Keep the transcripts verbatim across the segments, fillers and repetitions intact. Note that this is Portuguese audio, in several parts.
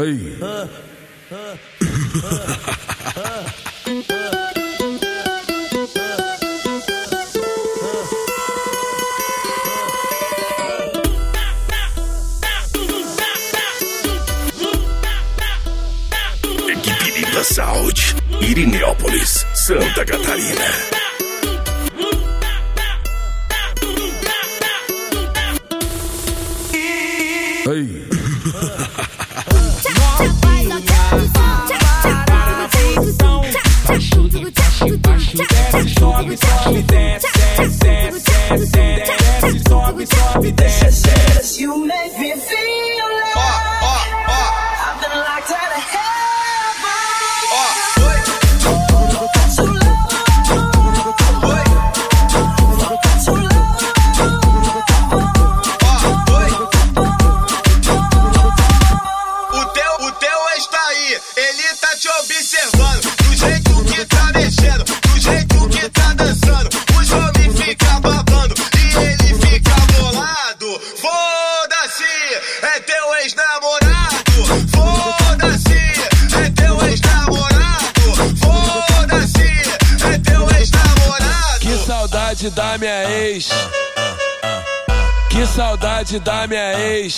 Ei. Equipe Saúde, Irineópolis, Santa Catarina. Ei. Sobe, sobe, desce, desce, desce, desce, sobe, sobe, desce. You make me feel like I've been locked out of da minha ex, que saudade da minha ex.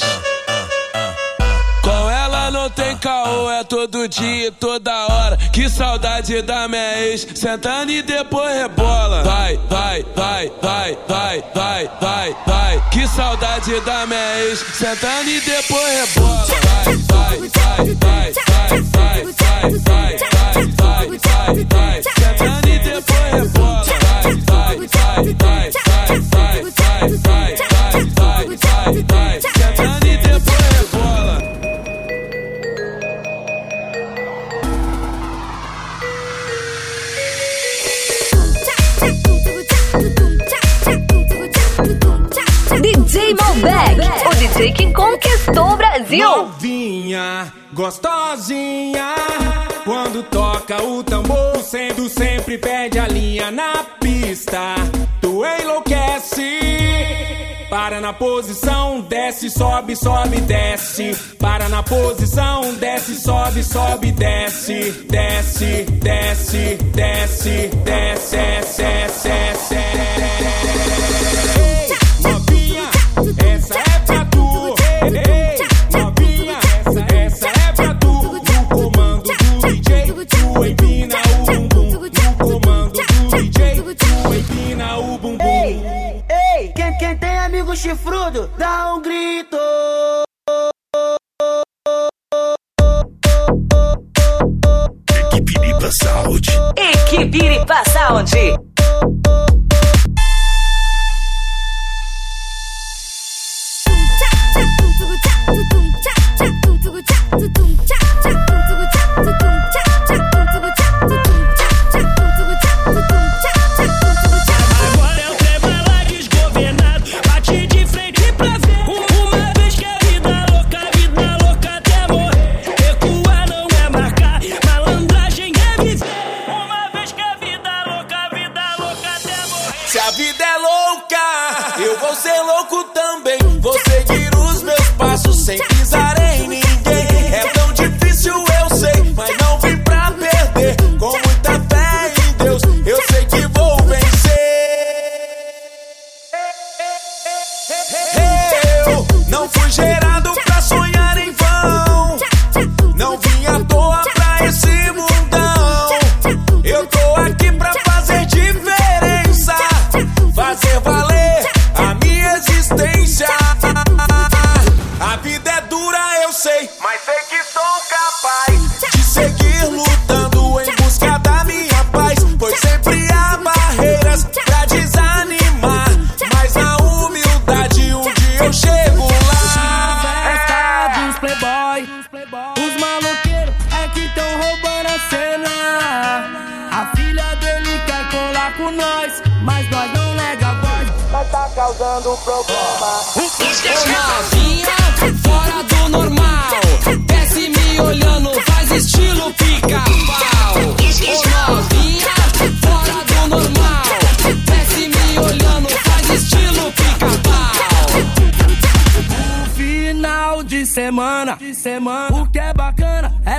Com ela não tem caô, é todo dia e toda hora. Que saudade da minha ex, sentando e depois rebola. Vai, vai, vai, vai, vai, vai, vai, vai. Que saudade da minha ex, sentando e depois rebola. Vai, vai, vai, vai, vai, vai, vai, vai, vai, vai, vai, vai. Sentando e depois rebola. Vai, vai, vai, vai, vai, vai, vai, vai, vai, vai, vai. Sentando e depois rebola. D J Malbec, o D J que conquistou o Brasil. Novinha, gostosinha, quando toca o tambor, sendo sempre perde a linha na pista. Tu enlouquece, para na posição, desce, sobe, sobe, desce. Para na posição, desce, sobe, sobe, desce. Desce, desce, desce, desce, desce, desce, desce. Novinha, essa é pra tu. Ei, novinha, essa, essa é pra tu. No comando do D J, tu empina o bumbum. No comando do D J, tu empina o bumbum. Ei, ei, quem, quem tem amigo chifrudo, dá um grito. Equipe Iripa Sound. Equipe Iripa Sound. Agora é o trema lá desgovernado, bate de frente pra ver. Uma vez que a vida louca, vida louca até morrer. Recuar não é marcar, malandragem é viver. Uma vez que a vida louca, vida louca até morrer. Se a vida é louca, eu vou ser louco também. Vou seguir os meus passos sem pisar em ninguém. É tão difícil, eu sei, mas não vim pra perder. Com muita fé em Deus, eu sei que vou vencer. Eu não fui gerado pra sonhar em vão. Não vim à toa pra esse mundão. Eu tô aqui pra fazer diferença, fazer valer a minha existência. A vida é dura, eu sei, mas sei que sou capaz de seguir lutando em busca da minha paz. Pois sempre há barreiras pra desanimar, mas na humildade um dia eu chego lá. Festa dos playboy, os maloqueiros é que tão roubando a cena. A filha dele quer colar com nós, mas nós não nega a voz. Mas tá causando problema. Novinha, fora do normal, desce me olhando, faz estilo pica-pau. Novinha, fora do normal, desce me olhando, faz estilo pica-pau. O final de semana, de semana, o que é bacana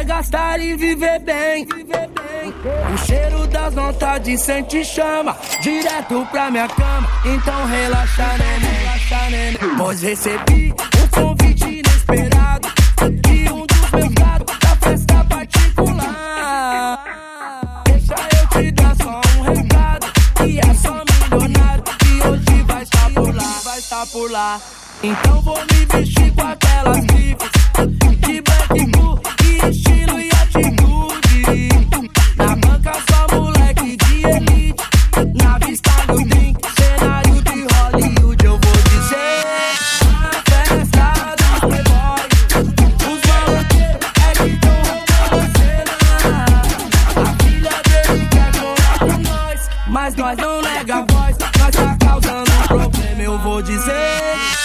gastar e viver bem. O cheiro das notas de sente chama direto pra minha cama. Então relaxa, neném, relaxa, neném. Pois recebi um convite inesperado de um dos meus gatos da festa particular. Deixa eu te dar só um recado, que é só milionário, que hoje vai estar por lá, vai estar por lá. Então vou me vestir com aquelas grifes de black blue, de estilo e atitude. Na banca só moleque de elite, na vista do drink, cenário de Hollywood. Eu vou dizer, a festa dos playboys, os maloqueiros é que tão roubando a cena. A filha dele quer colar com nós, mas nós não nega a voz, nós tá causando um problema. Eu vou dizer,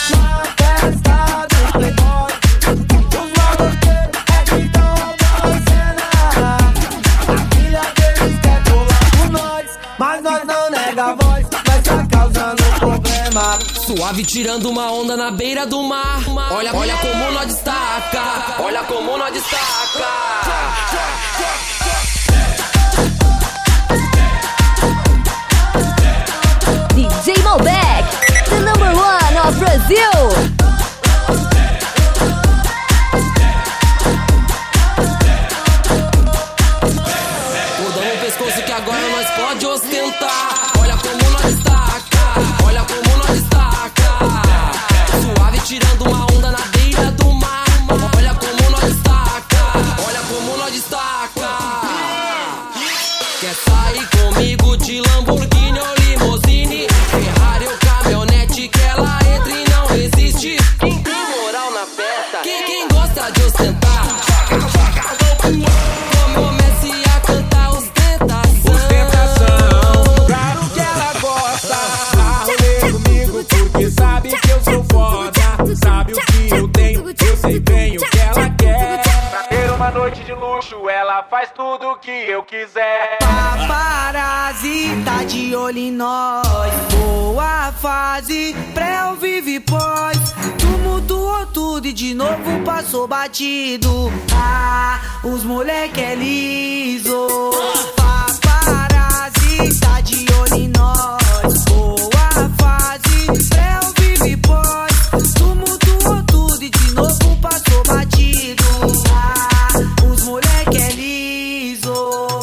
suave tirando uma onda na beira do mar. Olha, olha como nós destaca. Olha como nós destaca. D J Malbec, the number one of Brazil. Mudamos o pescoço que agora nós pode ostentar. Olha como nós destaca. Olha como nós destaca. Suave tirando uma onda na beira do mar. Olha como nós destaca. Olha como nós destaca. Quer sair comigo de Lamborghini ou limousine, Ferrari ou caminhonete, que ela entra e não resiste. Quem tem moral na festa? Quem, quem gosta de ostentar? Comece a cantar ostentação. Ostentação, claro que ela gosta. Arrolei comigo porque sabe que eu sou foda. Sabe o que eu tenho, eu sei bem o que ela quer. Pra ter uma noite de luxo, ela faz tudo o que eu quiser. Paparazzi tá de olho em nós. Boa fase, pré ou vive pós. Tumultuou tudo e de novo passou batido. Ah, os moleque é liso. Paparazzi tá de olho em nós. Boa fase, pré ou vive pós. Tumultuou tudo e de novo passou batido. Ah, os moleque é liso.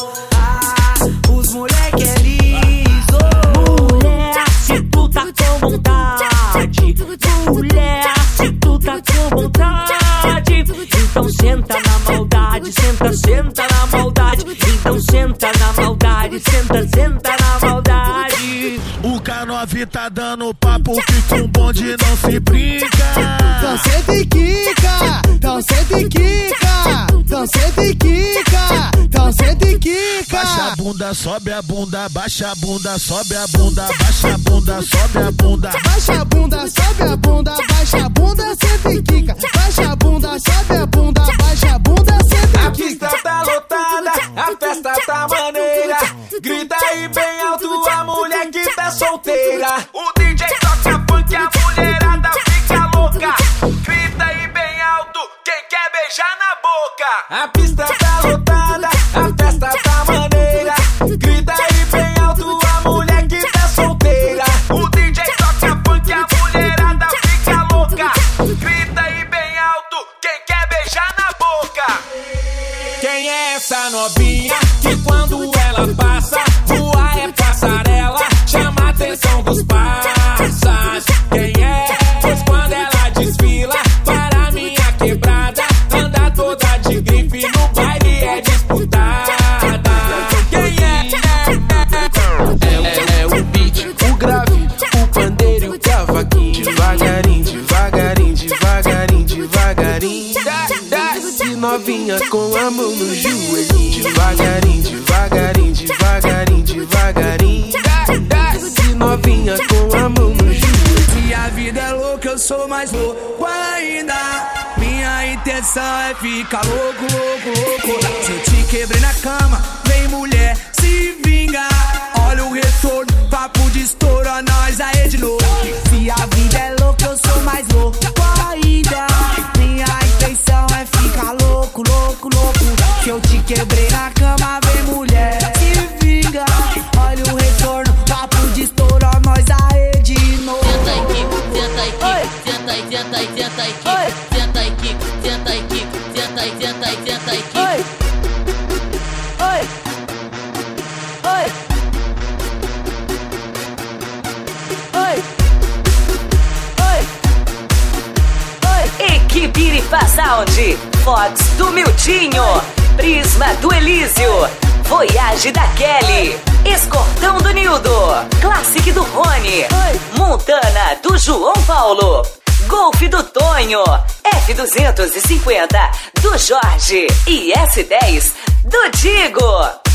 Os moleque é liso. Mulher, se tu tá com vontade. Mulher, se tu tá com vontade. Então senta na maldade. Senta, senta na maldade. Então senta na maldade. Senta, senta na maldade. O K nove tá dando papo que com bonde não se brinca. Então senta e quica. Então senta e quica. Então senta e quica. Então senta e quica. Baixa a bunda, sobe a bunda. Baixa a bunda, sobe a bunda. Baixa a bunda, sobe a bunda. Baixa a bunda, sobe a bunda. Baixa a bunda, senta e quica. Baixa a bunda, sobe a bunda. Baixa a bunda, senta A e pista quica. tá lotada, a festa tá maneira. Grita aí bem alto a mulher que tá solteira. O D J toca funk, a mulherada fica louca. Grita aí bem alto, quem quer beijar na boca. A pista tá lotada, a festa tá maneira. Grita aí bem alto a mulher que tá solteira. O D J toca funk, a mulherada fica louca. Grita aí bem alto, quem quer beijar na boca. Quem é essa novinha que quando ela passa, voa é passarela, chama a atenção dos parças? Quem é? Pois quando ela desfila para minha quebrada, anda toda de grife, no baile é disputada. Quem é? É, é, é o beat, o grave, o pandeiro e o cavaquinho. Devagarinho, devagarinho, devagarinho, devagarinho. Desce novinha com a mão no joelhinho. Devagarinho, devagarinho, devagarinho, devagarinho. Desce novinha com a mão no joelho. Se a vida é louca, eu sou mais louco ainda. Minha intenção é ficar louco, louco, louco. Se eu te quebrei na cama, vem mulher, se vinga. Olha o retorno, papo de estouro, a nós aí de novo. Se a vida é louca, eu sou mais louco ainda. Minha intenção é ficar louco, louco, louco. que eu te quebrei na cama, vem mulher, se vinga. Olha o retorno, papo de estouro, nós aê de novo. Senta aí, Kiko, senta aí, Kiko, senta aí, senta aí, senta aí, Kiko, senta aí, Kiko, senta aí, Kiko, senta aí, senta aí, senta aí, Kiko. Oi, oi, oi, oi, oi, oi. Equipe Iripa Sound, Fox do Mildinho, Prisma do Elísio, Voyage da Kelly, Escortão do Nildo, Classic do Rony, Montana do João Paulo, Golf do Tonho, F duzentos e cinquenta do Jorge e S dez do Digo.